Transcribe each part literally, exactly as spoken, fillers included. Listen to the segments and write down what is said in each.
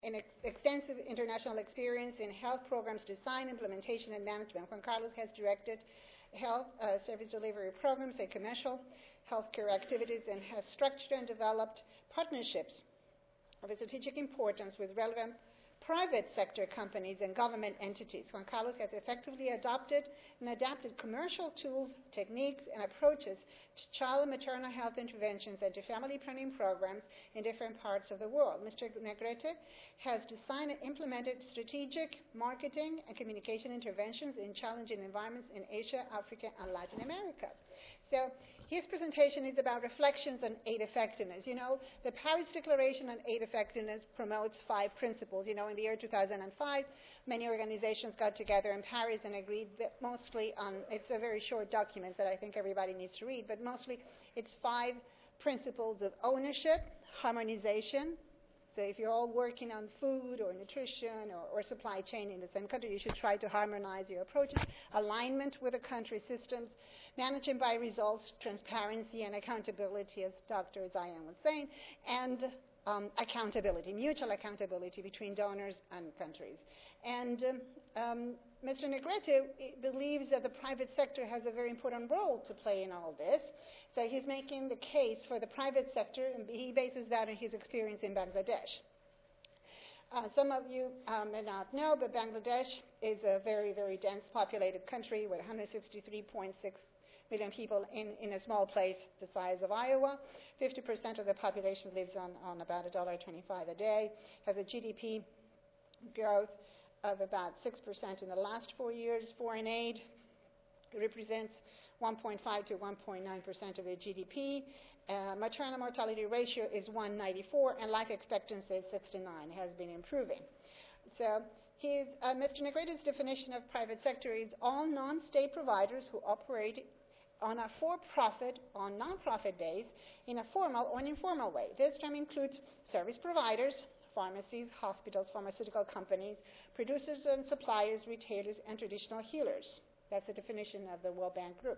an ex- extensive international experience in health programs design, implementation, and management. Juan Carlos has directed health uh, service delivery programs and commercial healthcare activities and has structured and developed partnerships of a strategic importance with relevant private sector companies and government entities. Juan Carlos has effectively adopted and adapted commercial tools, techniques, and approaches to child and maternal health interventions and to family planning programs in different parts of the world. Mister Negrete has designed and implemented strategic marketing and communication interventions in challenging environments in Asia, Africa, and Latin America. So his presentation is about reflections on aid effectiveness. You know, the Paris Declaration on Aid Effectiveness promotes five principles. You know, in the year two thousand five, many organizations got together in Paris and agreed that mostly on, it's a very short document that I think everybody needs to read, but mostly it's five principles of ownership, harmonization. So if you're all working on food or nutrition or, or supply chain in the same country, you should try to harmonize your approaches. Alignment with the country systems, managing by results, transparency and accountability, as Doctor Zayan was saying, and um, accountability, mutual accountability between donors and countries. And um, um, Mister Negrete believes that the private sector has a very important role to play in all this. So he's making the case for the private sector, and he bases that on his experience in Bangladesh. Uh, some of you um, may not know, but Bangladesh is a very, very dense populated country with one hundred sixty-three point six million people in, in a small place the size of Iowa. fifty percent of the population lives on, on about one dollar twenty-five a day, has a G D P growth of about six percent in the last four years. Foreign aid represents one point five to one point nine percent of the G D P. Uh, maternal mortality ratio is one ninety-four, and life expectancy is sixty-nine. It has been improving. So his, uh, Mister Negrete's definition of private sector is all non-state providers who operate on a for-profit or non-profit base in a formal or an informal way. This term includes service providers, pharmacies, hospitals, pharmaceutical companies, producers and suppliers, retailers, and traditional healers. That's the definition of the World Bank Group.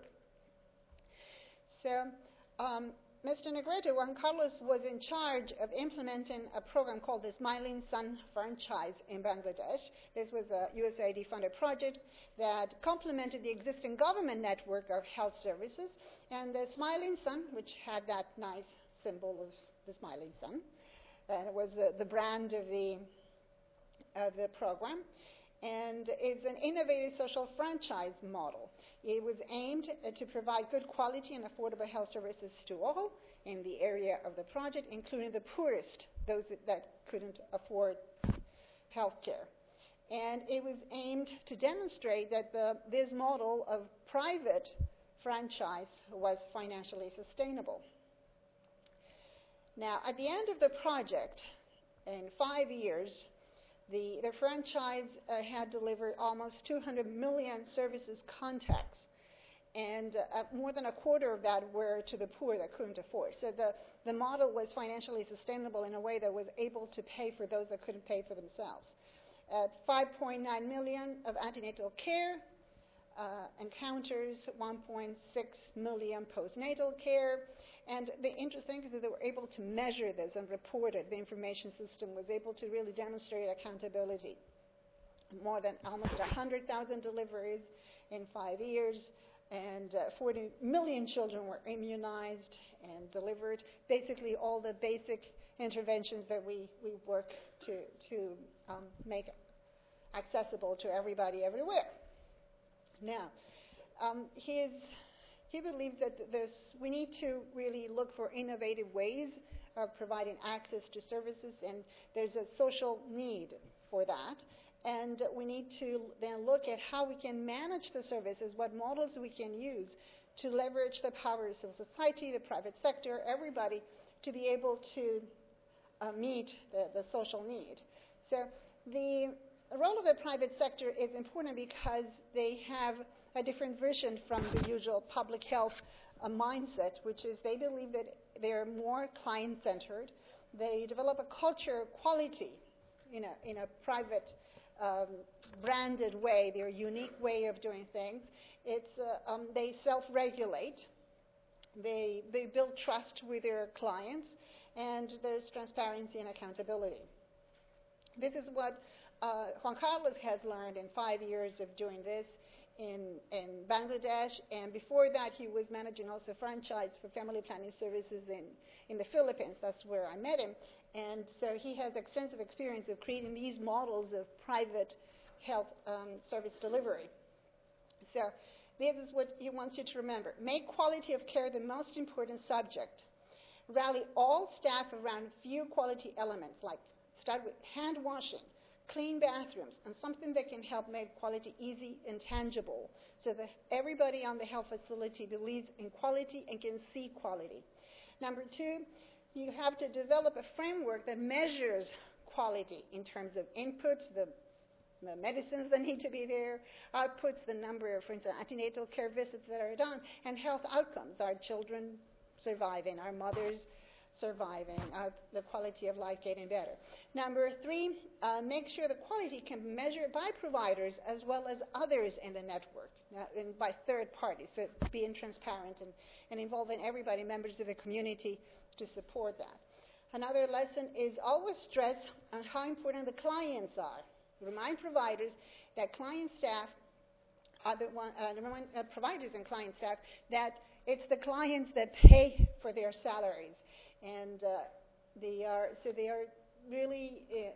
So um, Mister Negrete, Juan Carlos, was in charge of implementing a program called the Smiling Sun franchise in Bangladesh. This was a U S A I D-funded project that complemented the existing government network of health services. And the Smiling Sun, which had that nice symbol of the Smiling Sun, uh, was the, the brand of the, of the program. And it's an innovative social franchise model. It was aimed uh, to provide good quality and affordable health services to all in the area of the project, including the poorest, those that, that couldn't afford health care. And it was aimed to demonstrate that the, this model of private franchise was financially sustainable. Now, at the end of the project, in five years, The, the franchise uh, had delivered almost two hundred million services contacts, and uh, more than a quarter of that were to the poor that couldn't afford. So the, the model was financially sustainable in a way that was able to pay for those that couldn't pay for themselves. At five point nine million of antenatal care uh, encounters, one point six million postnatal care. And the interesting thing is that they were able to measure this and report it. The information system was able to really demonstrate accountability. More than almost one hundred thousand deliveries in five years, and uh, forty million children were immunized and delivered. Basically, all the basic interventions that we, we work to, to um, make accessible to everybody everywhere. Now, um, his... He believes that there's, we need to really look for innovative ways of providing access to services, and there's a social need for that. And we need to then look at how we can manage the services, what models we can use to leverage the powers of society, the private sector, everybody, to be able to uh, meet the, the social need. So the role of the private sector is important because they have a different vision from the usual public health uh, mindset, which is they believe that they're more client-centered. They develop a culture of quality in a, in a private, um, branded way, their unique way of doing things. It's, uh, um, they self-regulate. They, they build trust with their clients, and there's transparency and accountability. This is what uh, Juan Carlos has learned in five years of doing this in, in Bangladesh, and before that he was managing also franchise for family planning services in, in the Philippines. That's where I met him. And so he has extensive experience of creating these models of private health um, service delivery. So this is what he wants you to remember. Make quality of care the most important subject. Rally all staff around few quality elements, like start with hand washing, clean bathrooms, and something that can help make quality easy and tangible, so that everybody on the health facility believes in quality and can see quality. Number two, you have to develop a framework that measures quality in terms of inputs, the, the medicines that need to be there, outputs, the number of, for instance, antenatal care visits that are done, and health outcomes, our children surviving, our mothers surviving, uh, the quality of life getting better. Number three, uh, make sure the quality can be measured by providers as well as others in the network, uh, and by third parties, so being transparent and, and involving everybody, members of the community, to support that. Another lesson is always stress on how important the clients are. Remind providers that client staff are the one, uh, remind uh, providers and client staff that it's the clients that pay for their salaries. And uh, they are, so they are really uh,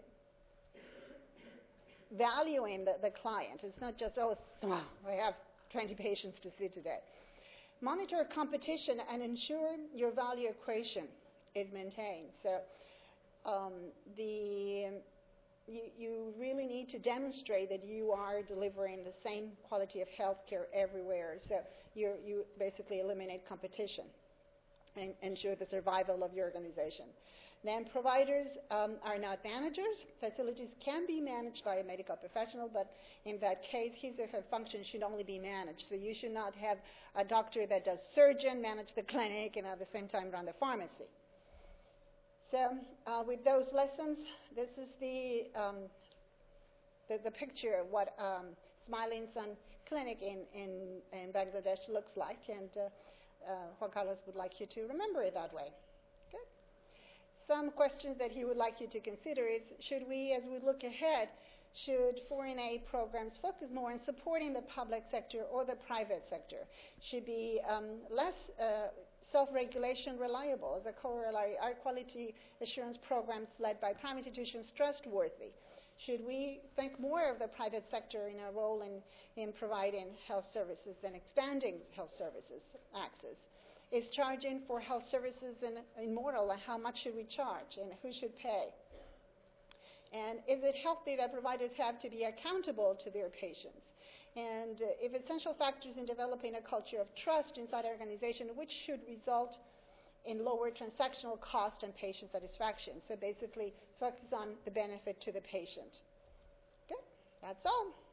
valuing the, the client. It's not just, oh, oh, I have twenty patients to see today. Monitor competition and ensure your value equation is maintained. So um, the, you, you really need to demonstrate that you are delivering the same quality of health care everywhere. So you you basically eliminate competition and ensure the survival of your organization. Then providers um, are not managers. Facilities can be managed by a medical professional, but in that case, his or her function should only be managed. So you should not have a doctor that does surgeon manage the clinic and at the same time run the pharmacy. So uh, with those lessons, this is the, um, the, the picture of what um, Smiling Sun Clinic in, in, in Bangladesh looks like. And uh, Uh, Juan Carlos would like you to remember it that way. Good. Some questions that he would like you to consider is, should we, as we look ahead, should foreign aid programs focus more on supporting the public sector or the private sector? Should be um, less uh, self-regulation reliable? As a corollary, are quality assurance programs led by private institutions trustworthy? Should we think more of the private sector in a role in, in providing health services and expanding health services access? Is charging for health services in, immoral, and how much should we charge, and who should pay? And is it healthy that providers have to be accountable to their patients? And uh, if essential factors in developing a culture of trust inside our organization, which should result in lower transactional cost and patient satisfaction. So basically, focus on the benefit to the patient. Good. That's all.